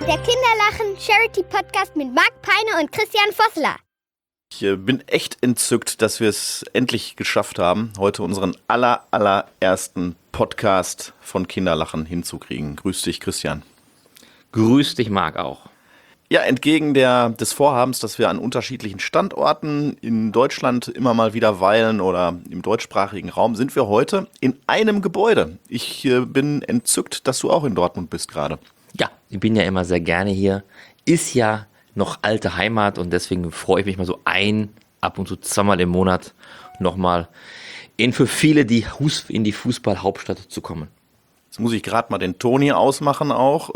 Der Kinderlachen-Charity-Podcast mit Marc Peine und Christian Vossler. Ich bin echt entzückt, dass wir es endlich geschafft haben, heute unseren allerersten Podcast von Kinderlachen hinzukriegen. Grüß dich, Christian. Grüß dich, Marc, auch. Ja, entgegen des Vorhabens, dass wir an unterschiedlichen Standorten in Deutschland immer mal wieder weilen oder im deutschsprachigen Raum, sind wir heute in einem Gebäude. Ich bin entzückt, dass du auch in Dortmund bist gerade. Ja, ich bin ja immer sehr gerne hier. Ist ja noch alte Heimat und deswegen freue ich mich mal so ab und zu zweimal im Monat nochmal für viele in die Fußballhauptstadt zu kommen. Jetzt muss ich gerade mal den Ton hier ausmachen auch,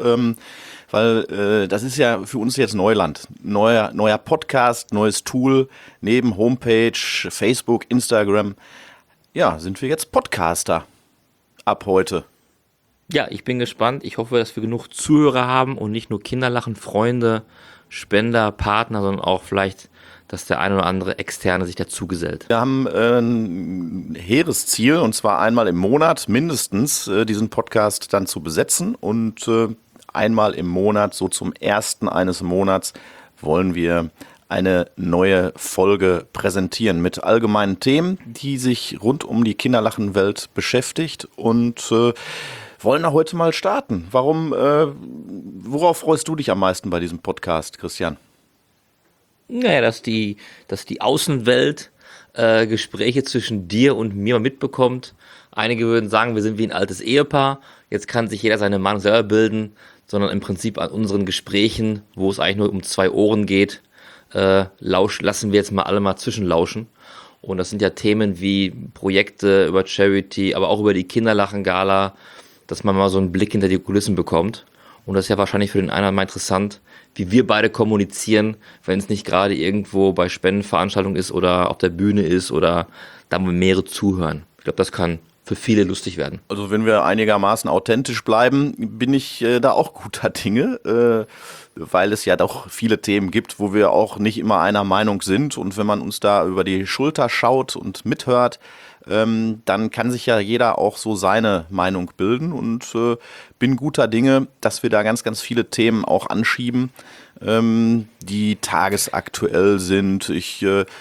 weil das ist ja für uns jetzt Neuland. Neuer Podcast, neues Tool, neben Homepage, Facebook, Instagram. Ja, sind wir jetzt Podcaster ab heute. Ja, ich bin gespannt. Ich hoffe, dass wir genug Zuhörer haben und nicht nur Kinderlachen, Freunde, Spender, Partner, sondern auch vielleicht, dass der eine oder andere Externe sich dazu gesellt. Wir haben ein hehres Ziel, und zwar einmal im Monat mindestens diesen Podcast dann zu besetzen. Und einmal im Monat, so zum ersten eines Monats, wollen wir eine neue Folge präsentieren mit allgemeinen Themen, die sich rund um die Kinderlachenwelt beschäftigt, und wollen da heute mal starten. Worauf freust du dich am meisten bei diesem Podcast, Christian? Naja, dass die Außenwelt Gespräche zwischen dir und mir mitbekommt. Einige würden sagen, wir sind wie ein altes Ehepaar. Jetzt kann sich jeder seine Meinung selber bilden, sondern im Prinzip an unseren Gesprächen, wo es eigentlich nur um zwei Ohren geht, lassen wir jetzt alle mal zwischenlauschen. Und das sind ja Themen wie Projekte über Charity, aber auch über die Kinderlachen-Gala, dass man mal so einen Blick hinter die Kulissen bekommt. Und das ist ja wahrscheinlich für den einen mal interessant, wie wir beide kommunizieren, wenn es nicht gerade irgendwo bei Spendenveranstaltungen ist oder auf der Bühne ist oder da mehrere zuhören. Ich glaube, das kann für viele lustig werden. Also wenn wir einigermaßen authentisch bleiben, bin ich da auch guter Dinge, weil es ja doch viele Themen gibt, wo wir auch nicht immer einer Meinung sind. Und wenn man uns da über die Schulter schaut und mithört, dann kann sich ja jeder auch so seine Meinung bilden, und bin guter Dinge, dass wir da ganz, ganz viele Themen auch anschieben, die tagesaktuell sind. Ich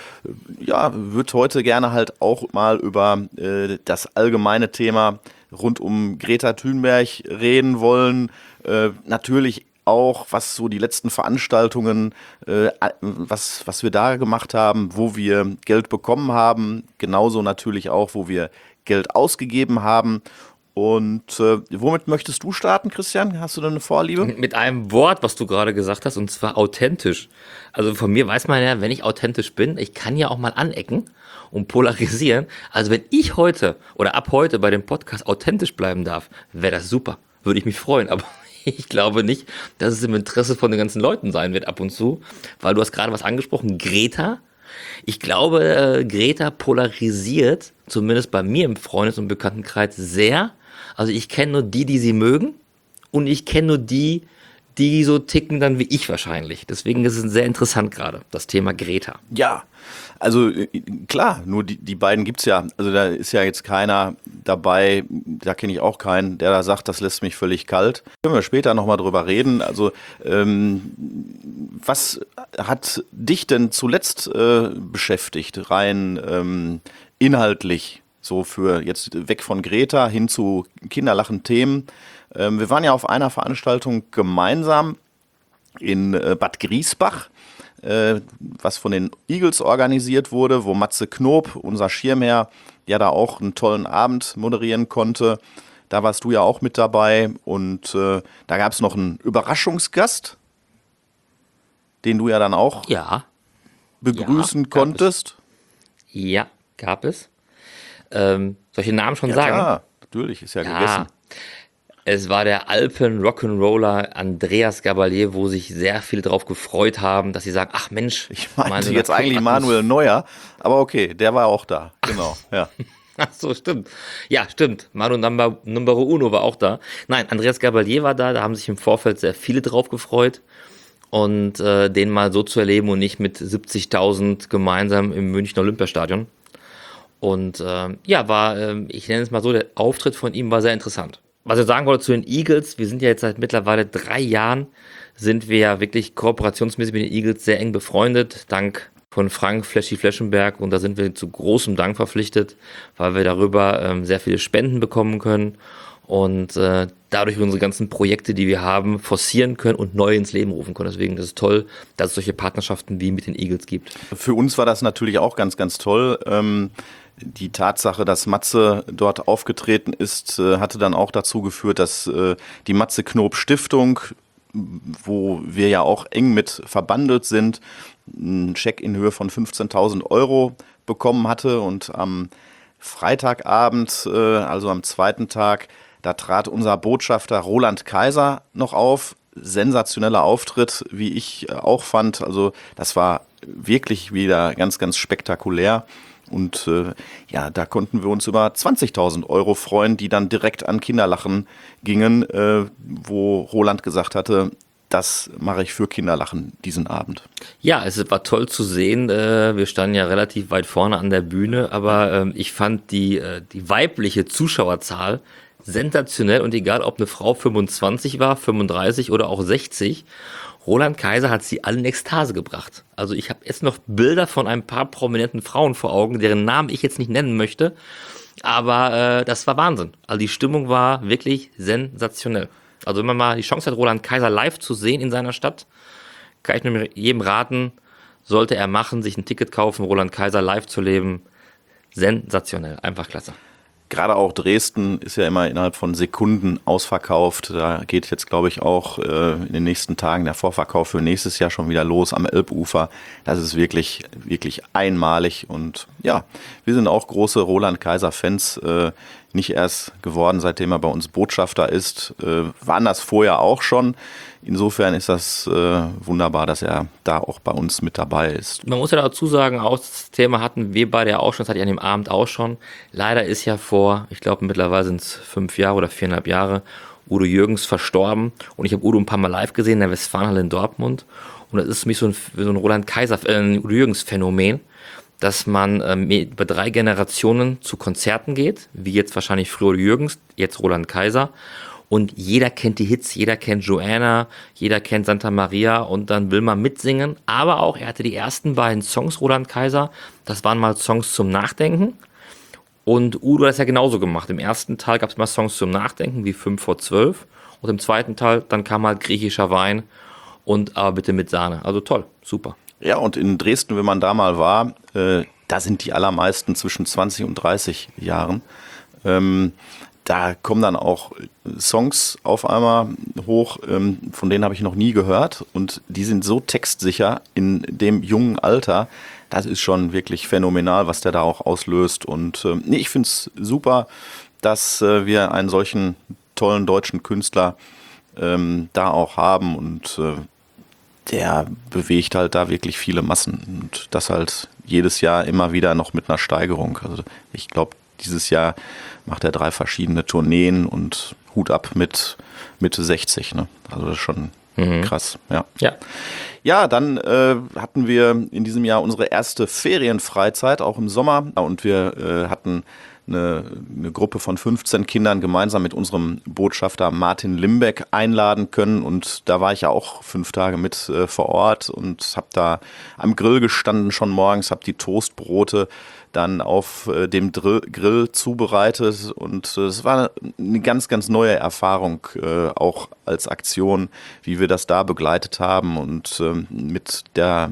würde heute gerne halt auch mal über das allgemeine Thema rund um Greta Thunberg reden wollen. Natürlich auch, was so die letzten Veranstaltungen, was wir da gemacht haben, wo wir Geld bekommen haben, genauso natürlich auch, wo wir Geld ausgegeben haben. Und womit möchtest du starten, Christian? Hast du da eine Vorliebe? Mit einem Wort, was du gerade gesagt hast, und zwar authentisch. Also von mir weiß man ja, wenn ich authentisch bin, ich kann ja auch mal anecken und polarisieren. Also wenn ich heute oder ab heute bei dem Podcast authentisch bleiben darf, wäre das super. Würde ich mich freuen, aber ich glaube nicht, dass es im Interesse von den ganzen Leuten sein wird ab und zu, weil du hast gerade was angesprochen, Greta. Ich glaube, Greta polarisiert, zumindest bei mir im Freundes- und Bekanntenkreis, sehr. Also ich kenne nur die sie mögen, und ich kenne nur die so ticken dann wie ich wahrscheinlich. Deswegen ist es sehr interessant gerade, das Thema Greta. Ja, also klar, nur die beiden gibt's ja. Also da ist ja jetzt keiner dabei, da kenne ich auch keinen, der da sagt, das lässt mich völlig kalt. Können wir später nochmal drüber reden. Also was hat dich denn zuletzt beschäftigt, rein inhaltlich, so für jetzt weg von Greta hin zu Kinderlachen-Themen? Wir waren ja auf einer Veranstaltung gemeinsam in Bad Griesbach, was von den Eagles organisiert wurde, wo Matze Knob, unser Schirmherr, ja da auch einen tollen Abend moderieren konnte. Da warst du ja auch mit dabei, und da gab es noch einen Überraschungsgast, den du ja dann auch begrüßen konntest. Ja, gab es. Soll ich den Namen schon sagen? Ja, natürlich, ist ja gegessen. Es war der Alpen-Rock'n'Roller Andreas Gabalier, wo sich sehr viele drauf gefreut haben, dass sie sagen, ach Mensch. Ich meinte jetzt eigentlich Manuel Neuer, aber okay, der war auch da, genau, ja. Ach so, stimmt. Ja, stimmt. Manu Numero Uno war auch da. Nein, Andreas Gabalier war da haben sich im Vorfeld sehr viele drauf gefreut. Und den mal so zu erleben und nicht mit 70.000 gemeinsam im Münchner Olympiastadion. Und ich nenne es mal so, der Auftritt von ihm war sehr interessant. Was ich sagen wollte zu den Eagles, wir sind ja jetzt seit mittlerweile 3 Jahren, sind wir ja wirklich kooperationsmäßig mit den Eagles sehr eng befreundet, dank von Frank Flashy Fleschenberg, und da sind wir zu großem Dank verpflichtet, weil wir darüber sehr viele Spenden bekommen können und dadurch unsere ganzen Projekte, die wir haben, forcieren können und neu ins Leben rufen können. Deswegen ist es toll, dass es solche Partnerschaften wie mit den Eagles gibt. Für uns war das natürlich auch ganz, ganz toll. Die Tatsache, dass Matze dort aufgetreten ist, hatte dann auch dazu geführt, dass die Matze Knob Stiftung, wo wir ja auch eng mit verbandelt sind, einen Scheck in Höhe von 15.000 Euro bekommen hatte. Und am Freitagabend, also am zweiten Tag, da trat unser Botschafter Roland Kaiser noch auf. Sensationeller Auftritt, wie ich auch fand. Also das war wirklich wieder ganz, ganz spektakulär. Und da konnten wir uns über 20.000 Euro freuen, die dann direkt an Kinderlachen gingen, wo Roland gesagt hatte, das mache ich für Kinderlachen diesen Abend. Ja, es war toll zu sehen. Wir standen ja relativ weit vorne an der Bühne, aber ich fand die weibliche Zuschauerzahl sensationell, und egal, ob eine Frau 25 war, 35 oder auch 60, Roland Kaiser hat sie alle in Ekstase gebracht. Also ich habe jetzt noch Bilder von ein paar prominenten Frauen vor Augen, deren Namen ich jetzt nicht nennen möchte, aber das war Wahnsinn. Also die Stimmung war wirklich sensationell. Also wenn man mal die Chance hat, Roland Kaiser live zu sehen in seiner Stadt, kann ich nur jedem raten, sollte er machen, sich ein Ticket kaufen, Roland Kaiser live zu leben. Sensationell, einfach klasse. Gerade auch Dresden ist ja immer innerhalb von Sekunden ausverkauft. Da geht jetzt, glaube ich, auch in den nächsten Tagen der Vorverkauf für nächstes Jahr schon wieder los am Elbufer. Das ist wirklich, wirklich einmalig. Und ja, wir sind auch große Roland-Kaiser-Fans. Nicht erst geworden, seitdem er bei uns Botschafter ist. Waren das vorher auch schon. Insofern ist das wunderbar, dass er da auch bei uns mit dabei ist. Man muss ja dazu sagen, auch das Thema hatten wir beide ja auch schon, das hatte ich an dem Abend auch schon. Leider ist ja vor, ich glaube mittlerweile sind es 5 Jahre oder 4,5 Jahre, Udo Jürgens verstorben. Und ich habe Udo ein paar Mal live gesehen in der Westfalenhalle in Dortmund. Und das ist für mich so ein Roland Kaiser, Udo Jürgens Phänomen, dass man über 3 Generationen zu Konzerten geht, wie jetzt wahrscheinlich früher Udo Jürgens, jetzt Roland Kaiser. Und jeder kennt die Hits, jeder kennt Joanna, jeder kennt Santa Maria, und dann will man mitsingen. Aber auch, er hatte die ersten beiden Songs, Roland Kaiser, das waren mal Songs zum Nachdenken. Und Udo hat das ja genauso gemacht. Im ersten Teil gab es mal Songs zum Nachdenken, wie 5 vor 12. Und im zweiten Teil, dann kam halt griechischer Wein und aber bitte mit Sahne. Also toll, super. Ja, und in Dresden, wenn man da mal war, da sind die allermeisten zwischen 20 und 30 Jahren. Da kommen dann auch Songs auf einmal hoch, von denen habe ich noch nie gehört, und die sind so textsicher in dem jungen Alter. Das ist schon wirklich phänomenal, was der da auch auslöst. Und ich finde es super, dass wir einen solchen tollen deutschen Künstler da auch haben, und der bewegt halt da wirklich viele Massen, und das halt jedes Jahr immer wieder noch mit einer Steigerung. Also ich glaube, dieses Jahr macht er 3 verschiedene Tourneen, und Hut ab mit Mitte 60. Ne? Also das ist schon krass. Ja, dann hatten wir in diesem Jahr unsere erste Ferienfreizeit, auch im Sommer. Und wir hatten eine Gruppe von 15 Kindern gemeinsam mit unserem Botschafter Martin Limbeck einladen können. Und da war ich ja auch 5 Tage mit vor Ort und habe da am Grill gestanden schon morgens, habe die Toastbrote dann auf dem Grill zubereitet, und es war eine ganz, ganz neue Erfahrung, auch als Aktion, wie wir das da begleitet haben, und mit der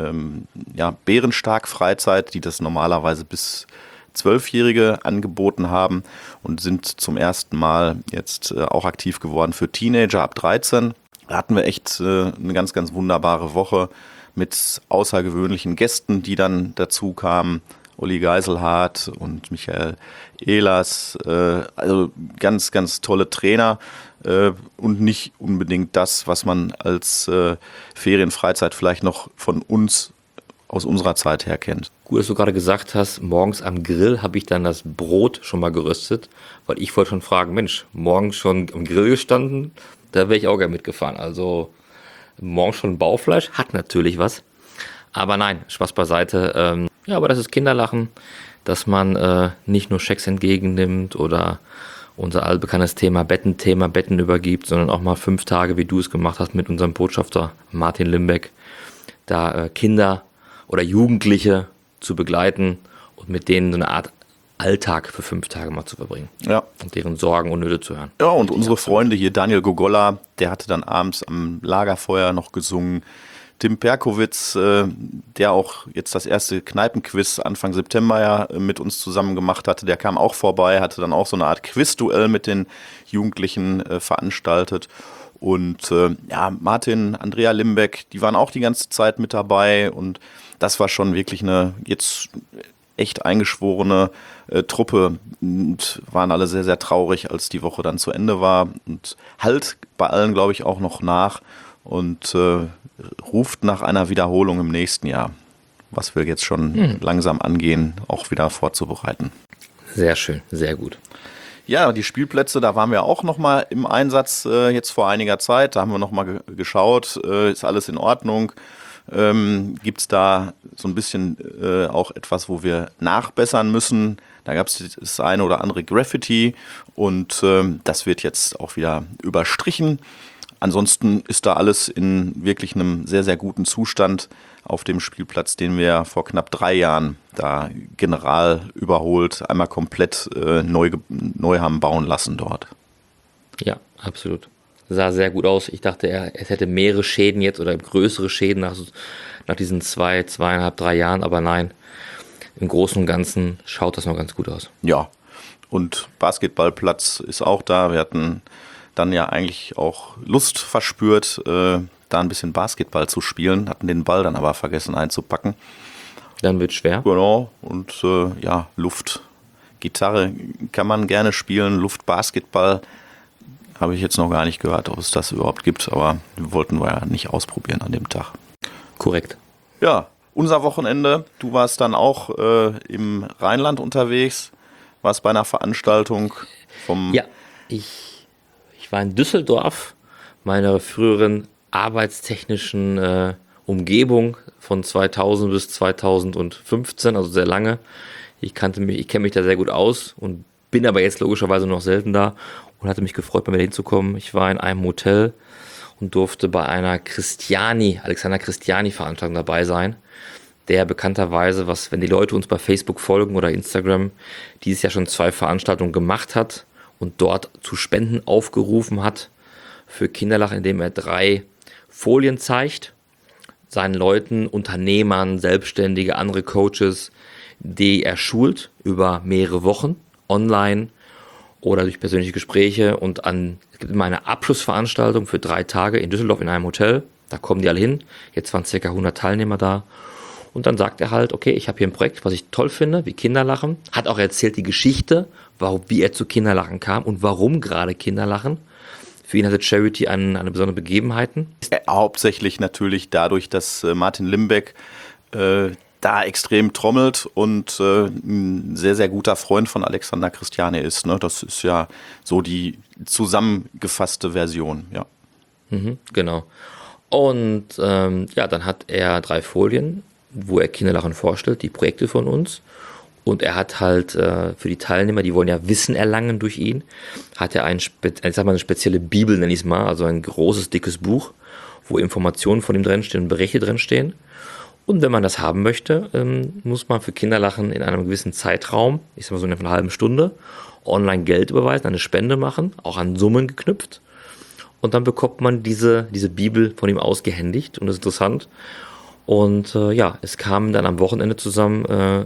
Bärenstark-Freizeit, die das normalerweise bis 12-Jährige angeboten haben, und sind zum ersten Mal jetzt auch aktiv geworden für Teenager ab 13. Da hatten wir echt eine ganz, ganz wunderbare Woche mit außergewöhnlichen Gästen, die dann dazu kamen. Uli Geiselhardt und Michael Ehlers, also ganz, ganz tolle Trainer, und nicht unbedingt das, was man als Ferienfreizeit vielleicht noch von uns aus unserer Zeit her kennt. Gut, dass du gerade gesagt hast, morgens am Grill habe ich dann das Brot schon mal geröstet, weil ich wollte schon fragen, Mensch, morgens schon am Grill gestanden, da wäre ich auch gerne mitgefahren. Also morgens schon Baufleisch, hat natürlich was, aber nein, Spaß beiseite. Ja, aber das ist Kinderlachen, dass man nicht nur Schecks entgegennimmt oder unser allbekanntes Thema Betten übergibt, sondern auch mal 5 Tage, wie du es gemacht hast, mit unserem Botschafter Martin Limbeck, da Kinder oder Jugendliche zu begleiten und mit denen so eine Art Alltag für 5 Tage mal zu verbringen. Ja. Und deren Sorgen und Nöte zu hören. Ja, und unsere Freunde hier, Daniel Gogolla, der hatte dann abends am Lagerfeuer noch gesungen. Tim Perkowitz, der auch jetzt das erste Kneipenquiz Anfang September ja mit uns zusammen gemacht hatte, der kam auch vorbei, hatte dann auch so eine Art Quizduell mit den Jugendlichen veranstaltet. Und Martin, Andrea Limbeck, die waren auch die ganze Zeit mit dabei und das war schon wirklich eine jetzt echt eingeschworene Truppe und waren alle sehr, sehr traurig, als die Woche dann zu Ende war und halt bei allen, glaube ich, auch noch nach und ruft nach einer Wiederholung im nächsten Jahr, was wir jetzt schon langsam angehen, auch wieder vorzubereiten. Sehr schön, sehr gut. Ja, die Spielplätze, da waren wir auch nochmal im Einsatz jetzt vor einiger Zeit. Da haben wir nochmal geschaut, ist alles in Ordnung? Gibt es da so ein bisschen auch etwas, wo wir nachbessern müssen? Da gab es das eine oder andere Graffiti und das wird jetzt auch wieder überstrichen. Ansonsten ist da alles in wirklich einem sehr, sehr guten Zustand auf dem Spielplatz, den wir vor knapp 3 Jahren da general überholt, einmal komplett neu haben bauen lassen dort. Ja, absolut. Sah sehr gut aus. Ich dachte, es hätte mehrere Schäden jetzt oder größere Schäden nach diesen 2,5, 3 Jahren, aber nein, im Großen und Ganzen schaut das noch ganz gut aus. Ja, und Basketballplatz ist auch da. Wir hatten dann ja eigentlich auch Lust verspürt, da ein bisschen Basketball zu spielen, hatten den Ball dann aber vergessen einzupacken. Dann wird schwer. Genau, und Luft. Gitarre kann man gerne spielen, Luftbasketball habe ich jetzt noch gar nicht gehört, ob es das überhaupt gibt, aber wollten wir ja nicht ausprobieren an dem Tag. Korrekt. Ja, unser Wochenende, du warst dann auch im Rheinland unterwegs, warst bei einer Veranstaltung vom... Ja, ich war in Düsseldorf, meiner früheren arbeitstechnischen Umgebung von 2000 bis 2015, also sehr lange. Ich kenne mich da sehr gut aus und bin aber jetzt logischerweise noch selten da und hatte mich gefreut, mal wieder hinzukommen. Ich war in einem Hotel und durfte bei einer Alexander Christiani Veranstaltung dabei sein, der bekannterweise, wenn die Leute uns bei Facebook folgen oder Instagram, dieses Jahr schon 2 Veranstaltungen gemacht hat und dort zu Spenden aufgerufen hat für Kinderlachen, indem er 3 Folien zeigt, seinen Leuten, Unternehmern, Selbstständige, andere Coaches, die er schult über mehrere Wochen, online oder durch persönliche Gespräche und es gibt immer eine Abschlussveranstaltung für 3 Tage in Düsseldorf in einem Hotel, da kommen die alle hin, jetzt waren ca. 100 Teilnehmer da und dann sagt er halt, okay, ich habe hier ein Projekt, was ich toll finde, wie Kinderlachen, hat auch erzählt die Geschichte, wie er zu Kinderlachen kam und warum gerade Kinderlachen. Für ihn hatte Charity eine besondere Begebenheiten. Hauptsächlich natürlich dadurch, dass Martin Limbeck da extrem trommelt und ein sehr, sehr guter Freund von Alexander Christiani ist. Ne? Das ist ja so die zusammengefasste Version. Ja. Genau. Und dann hat er 3 Folien, wo er Kinderlachen vorstellt, die Projekte von uns. Und er hat halt für die Teilnehmer, die wollen ja Wissen erlangen durch ihn, hat er eine spezielle Bibel, nenne ich es mal, also ein großes, dickes Buch, wo Informationen von ihm drinstehen und Berichte drinstehen. Und wenn man das haben möchte, muss man für Kinderlachen in einem gewissen Zeitraum, ich sag mal so in einer halben Stunde, online Geld überweisen, eine Spende machen, auch an Summen geknüpft. Und dann bekommt man diese Bibel von ihm ausgehändigt und das ist interessant. Und es kamen dann am Wochenende zusammen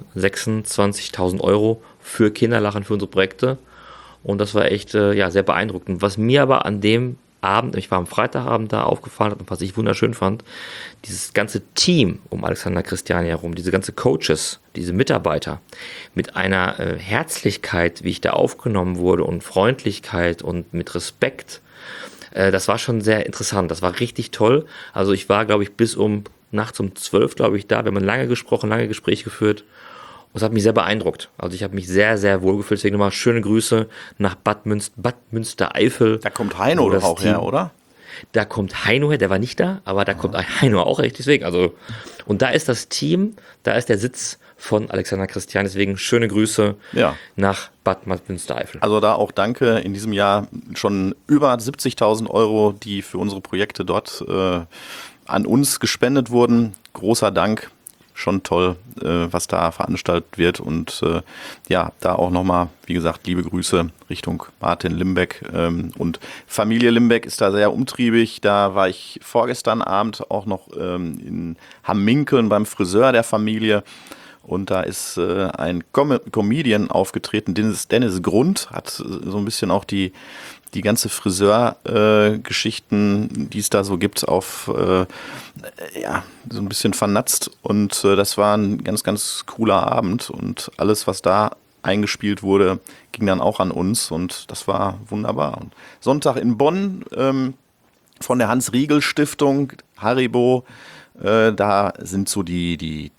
26.000 Euro für Kinderlachen, für unsere Projekte. Und das war echt sehr beeindruckend. Was mir aber an dem Abend, ich war am Freitagabend da, aufgefallen hat und was ich wunderschön fand, dieses ganze Team um Alexander Christiani herum, diese ganze Coaches, diese Mitarbeiter, mit einer Herzlichkeit, wie ich da aufgenommen wurde und Freundlichkeit und mit Respekt, das war schon sehr interessant. Das war richtig toll. Also ich war, glaube ich, bis nachts um 12, glaube ich, da. Wir haben lange gesprochen, lange Gespräche geführt. Und es hat mich sehr beeindruckt. Also ich habe mich sehr, sehr wohl gefühlt. Deswegen nochmal schöne Grüße nach Bad Münstereifel. Da kommt Heino doch auch her, oder? Da kommt Heino her, der war nicht da, aber da kommt Heino auch echt deswegen. Also, und da ist das Team, da ist der Sitz von Alexander Christian. Deswegen schöne Grüße Ja. nach Bad Münstereifel. Also da auch danke. In diesem Jahr schon über 70.000 Euro, die für unsere Projekte dort an uns gespendet wurden. Großer Dank. Schon toll, was da veranstaltet wird. Und ja, da auch nochmal, wie gesagt, liebe Grüße Richtung Martin Limbeck. Und Familie Limbeck ist da sehr umtriebig. Da war ich vorgestern Abend auch noch in Hamminkeln beim Friseur der Familie. Und da ist ein Comedian aufgetreten, Dennis Grund, hat so ein bisschen auch die ganze Friseur-Geschichten, die es da so gibt, auf ja, so ein bisschen vernatzt. Und das war ein ganz, ganz cooler Abend. Und alles, was da eingespielt wurde, ging dann auch an uns. Und das war wunderbar. Und Sonntag in Bonn von der Hans-Riegel-Stiftung, Haribo. Da sind so die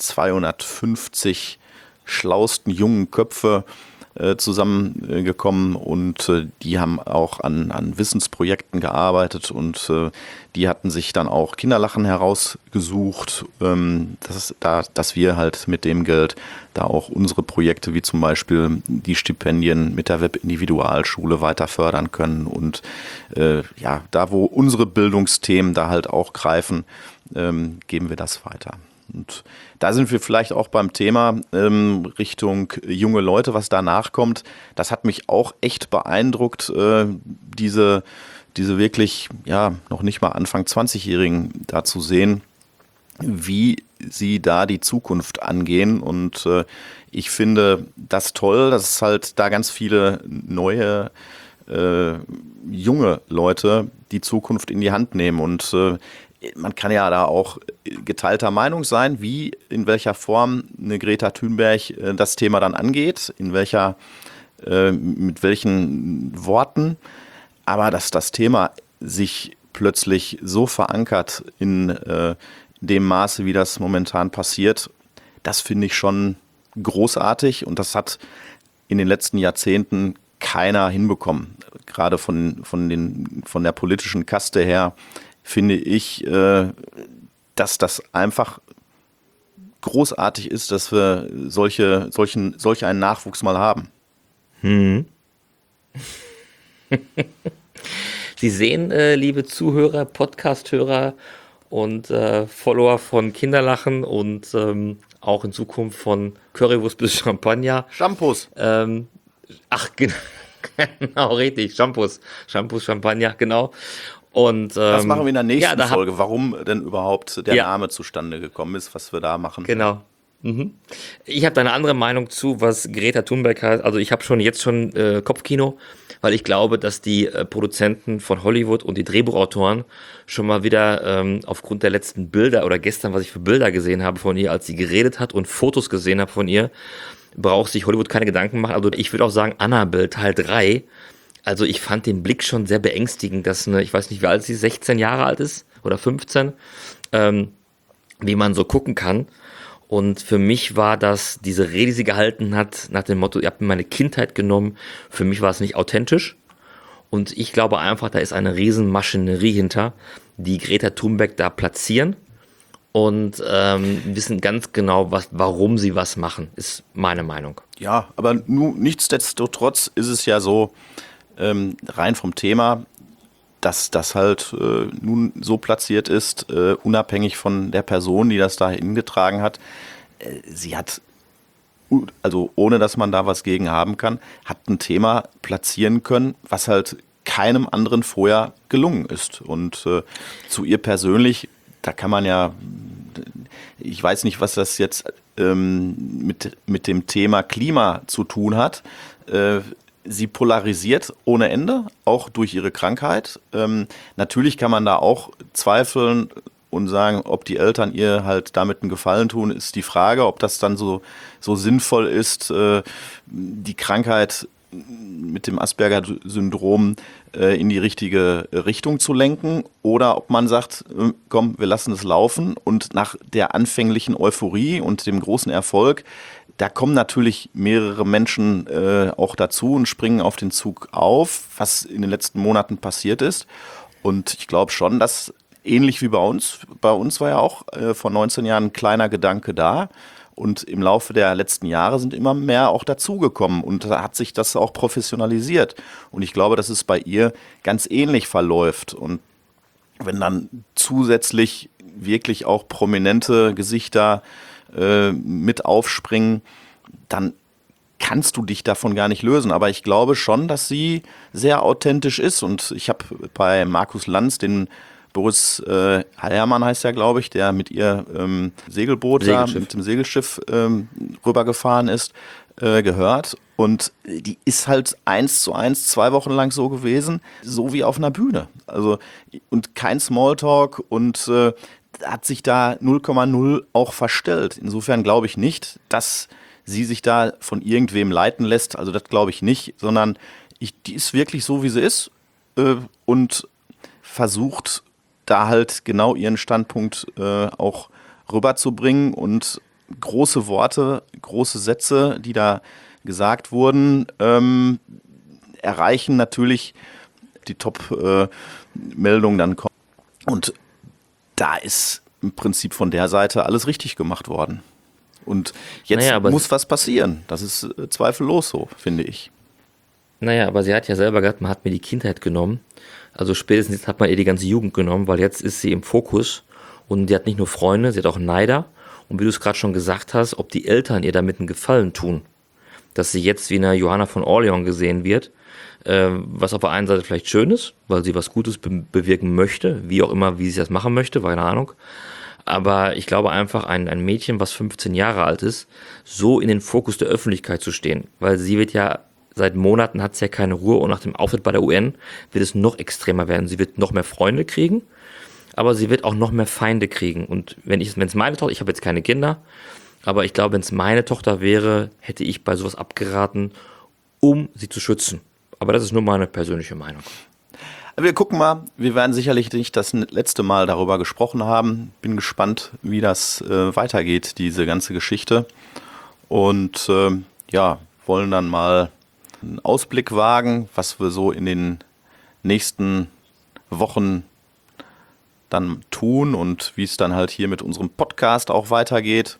250 schlausten jungen Köpfe zusammengekommen und die haben auch an Wissensprojekten gearbeitet und die hatten sich dann auch Kinderlachen herausgesucht, dass wir halt mit dem Geld da auch unsere Projekte wie zum Beispiel die Stipendien mit der Webindividualschule weiter fördern können und ja, da wo unsere Bildungsthemen da halt auch greifen, geben wir das weiter. Und da sind wir vielleicht auch beim Thema Richtung junge Leute, was danach kommt. Das hat mich auch echt beeindruckt, diese wirklich, ja, noch nicht mal Anfang 20-Jährigen da zu sehen, wie sie da die Zukunft angehen. Und ich finde das toll, dass es halt da ganz viele neue junge Leute die Zukunft in die Hand nehmen. Und man kann ja da auch geteilter Meinung sein, wie, in welcher Form eine Greta Thunberg das Thema dann angeht, mit welchen Worten. Aber dass das Thema sich plötzlich so verankert in dem Maße, wie das momentan passiert, das finde ich schon großartig und das hat in den letzten Jahrzehnten keiner hinbekommen. Gerade von der politischen Kaste her finde ich, dass das einfach großartig ist, dass wir solch einen Nachwuchs mal haben. Sie sehen, liebe Zuhörer, Podcast-Hörer und Follower von Kinderlachen und auch in Zukunft von Currywurst bis Champagner. Shampoos. Ach, genau, richtig. Shampoos, Champagner, genau. Und, das machen wir in der nächsten ja, Folge, warum denn überhaupt der Name zustande gekommen ist, was wir da machen. Genau. Mhm. Ich habe da eine andere Meinung zu, was Greta Thunberg heißt. Also ich habe jetzt schon Kopfkino, weil ich glaube, dass die Produzenten von Hollywood und die Drehbuchautoren schon mal wieder aufgrund der letzten Bilder oder gestern, was ich für Bilder gesehen habe von ihr, als sie geredet hat und Fotos gesehen habe von ihr, braucht sich Hollywood keine Gedanken machen. Also ich würde auch sagen, Annabelle Teil 3. Also ich fand den Blick schon sehr beängstigend, dass ich weiß nicht, wie alt sie 16 Jahre alt ist oder 15, wie man so gucken kann. Und für mich war das, diese Rede, die sie gehalten hat, nach dem Motto, ihr habt mir meine Kindheit genommen, für mich war es nicht authentisch. Und ich glaube einfach, da ist eine Riesenmaschinerie hinter, die Greta Thunberg da platzieren und wissen ganz genau, warum sie was machen, ist meine Meinung. Ja, aber nichtsdestotrotz ist es ja so, rein vom Thema, dass das halt nun so platziert ist, unabhängig von der Person, die das da hingetragen hat. Sie hat, also ohne dass man da was gegen haben kann, hat ein Thema platzieren können, was halt keinem anderen vorher gelungen ist. Und zu ihr persönlich, da kann man ja, ich weiß nicht, was das jetzt mit dem Thema Klima zu tun hat. Sie polarisiert ohne Ende, auch durch ihre Krankheit. Natürlich kann man da auch zweifeln und sagen, ob die Eltern ihr halt damit einen Gefallen tun, ist die Frage, ob das dann so sinnvoll ist, die Krankheit mit dem Asperger-Syndrom in die richtige Richtung zu lenken oder ob man sagt, komm, wir lassen es laufen und nach der anfänglichen Euphorie und dem großen Erfolg, da kommen natürlich mehrere Menschen auch dazu und springen auf den Zug auf, was in den letzten Monaten passiert ist. Und ich glaube schon, dass ähnlich wie bei uns war ja auch vor 19 Jahren ein kleiner Gedanke da. Und im Laufe der letzten Jahre sind immer mehr auch dazugekommen und da hat sich das auch professionalisiert. Und ich glaube, dass es bei ihr ganz ähnlich verläuft. Und wenn dann zusätzlich wirklich auch prominente Gesichter mit aufspringen, dann kannst du dich davon gar nicht lösen. Aber ich glaube schon, dass sie sehr authentisch ist. Und ich habe bei Markus Lanz, den Boris Herrmann heißt ja, glaube ich, der mit ihr Segelboot da, mit dem Segelschiff rübergefahren ist, gehört. Und die ist halt 1:1, 2 Wochen lang so gewesen, so wie auf einer Bühne. Also, und kein Smalltalk und hat sich da 0,0 auch verstellt. Insofern glaube ich nicht, dass sie sich da von irgendwem leiten lässt. Also das glaube ich nicht, sondern die ist wirklich so, wie sie ist und versucht da halt genau ihren Standpunkt auch rüberzubringen und große Worte, große Sätze, die da gesagt wurden, erreichen natürlich die Top-Meldungen dann kommen. Und da ist im Prinzip von der Seite alles richtig gemacht worden. Und jetzt muss was passieren. Das ist zweifellos so, finde ich. Naja, aber sie hat ja selber gesagt, man hat mir die Kindheit genommen. Also spätestens jetzt hat man ihr die ganze Jugend genommen, weil jetzt ist sie im Fokus. Und die hat nicht nur Freunde, sie hat auch Neider. Und wie du es gerade schon gesagt hast, ob die Eltern ihr damit einen Gefallen tun, dass sie jetzt wie eine Johanna von Orleans gesehen wird, was auf der einen Seite vielleicht schön ist, weil sie was Gutes bewirken möchte, wie auch immer, wie sie das machen möchte, keine Ahnung. Aber ich glaube einfach, ein Mädchen, was 15 Jahre alt ist, so in den Fokus der Öffentlichkeit zu stehen, weil sie wird ja, seit Monaten hat sie ja keine Ruhe und nach dem Auftritt bei der UN wird es noch extremer werden. Sie wird noch mehr Freunde kriegen, aber sie wird auch noch mehr Feinde kriegen. Und wenn es meine Tochter, ich habe jetzt keine Kinder, aber ich glaube, wenn es meine Tochter wäre, hätte ich bei sowas abgeraten, um sie zu schützen. Aber das ist nur meine persönliche Meinung. Wir gucken mal, wir werden sicherlich nicht das letzte Mal darüber gesprochen haben. Bin gespannt, wie das weitergeht, diese ganze Geschichte. Und wollen dann mal einen Ausblick wagen, was wir so in den nächsten Wochen dann tun und wie es dann halt hier mit unserem Podcast auch weitergeht.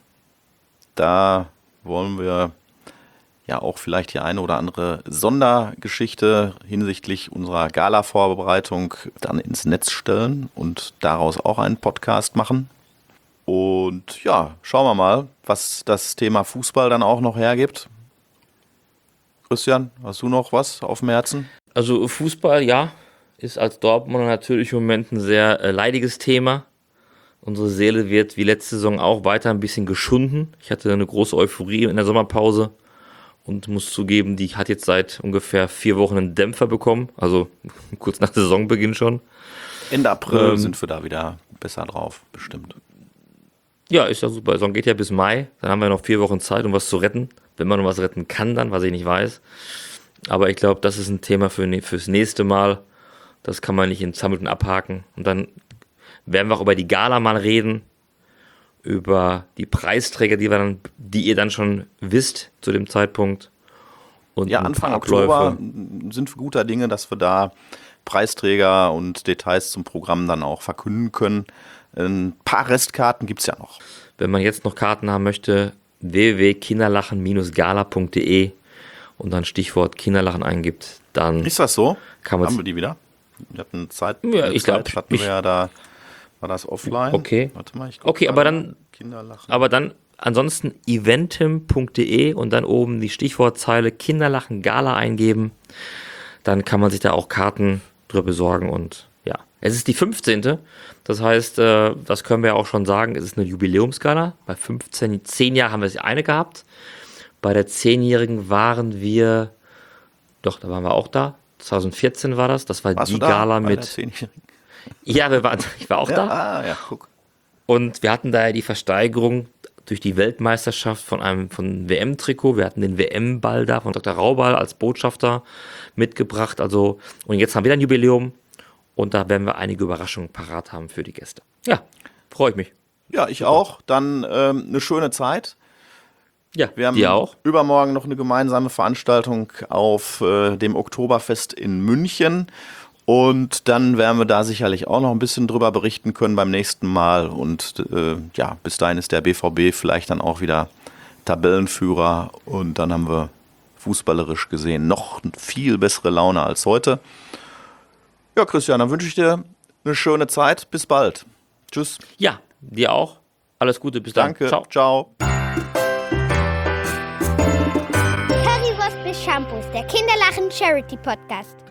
Da wollen wir ja auch vielleicht die eine oder andere Sondergeschichte hinsichtlich unserer Gala-Vorbereitung dann ins Netz stellen und daraus auch einen Podcast machen. Und ja, schauen wir mal, was das Thema Fußball dann auch noch hergibt. Christian, hast du noch was auf dem Herzen? Also Fußball, ja, ist als Dortmunder natürlich im Moment ein sehr leidiges Thema. Unsere Seele wird wie letzte Saison auch weiter ein bisschen geschunden. Ich hatte eine große Euphorie in der Sommerpause und muss zugeben, die hat jetzt seit ungefähr 4 Wochen einen Dämpfer bekommen, also kurz nach Saisonbeginn schon. Ende April sind wir da wieder besser drauf, bestimmt. Ja, ist ja super. Die Saison geht ja bis Mai, dann haben wir noch 4 Wochen Zeit, um was zu retten. Wenn man noch was retten kann dann, was ich nicht weiß. Aber ich glaube, das ist ein Thema fürs nächste Mal. Das kann man nicht in 2 Minuten abhaken. Und dann werden wir auch über die Gala mal reden, über die Preisträger, die ihr dann schon wisst zu dem Zeitpunkt. Und ja, Anfang Oktober sind wir guter Dinge, dass wir da Preisträger und Details zum Programm dann auch verkünden können. Ein paar Restkarten gibt es ja noch. Wenn man jetzt noch Karten haben möchte, www.kinderlachen-gala.de und dann Stichwort Kinderlachen eingibt, dann ist das so? Kann man haben wir die wieder? Wir hatten Zeit. Ja, ich glaube, da war das offline. Okay. Warte mal, ich guck okay, mal. aber dann ansonsten eventim.de und dann oben die Stichwortzeile Kinderlachen Gala eingeben. Dann kann man sich da auch Karten drüber besorgen und ja. Es ist die 15. Das heißt, das können wir auch schon sagen, es ist eine Jubiläumsgala. Bei 10 Jahren haben wir eine gehabt. Bei der 10-Jährigen waren wir, doch, da waren wir auch da. 2014 war das. Das war Warst die du da Gala bei mit. der 10-Jährigen? Ja, ich war auch da. Ah, ja, guck. Und wir hatten da ja die Versteigerung durch die Weltmeisterschaft von WM-Trikot. Wir hatten den WM-Ball da von Dr. Raubal als Botschafter mitgebracht. Also, und jetzt haben wir ein Jubiläum und da werden wir einige Überraschungen parat haben für die Gäste. Ja, freue ich mich. Ja, ich auch. Dann eine schöne Zeit. Ja, wir haben dir auch. Übermorgen noch eine gemeinsame Veranstaltung auf dem Oktoberfest in München. Und dann werden wir da sicherlich auch noch ein bisschen drüber berichten können beim nächsten Mal. Und bis dahin ist der BVB vielleicht dann auch wieder Tabellenführer. Und dann haben wir fußballerisch gesehen noch viel bessere Laune als heute. Ja, Christian, dann wünsche ich dir eine schöne Zeit. Bis bald. Tschüss. Ja, dir auch. Alles Gute, bis dann. Danke. Ciao. Currywurst bis Shampoos, der Kinderlachen Charity Podcast.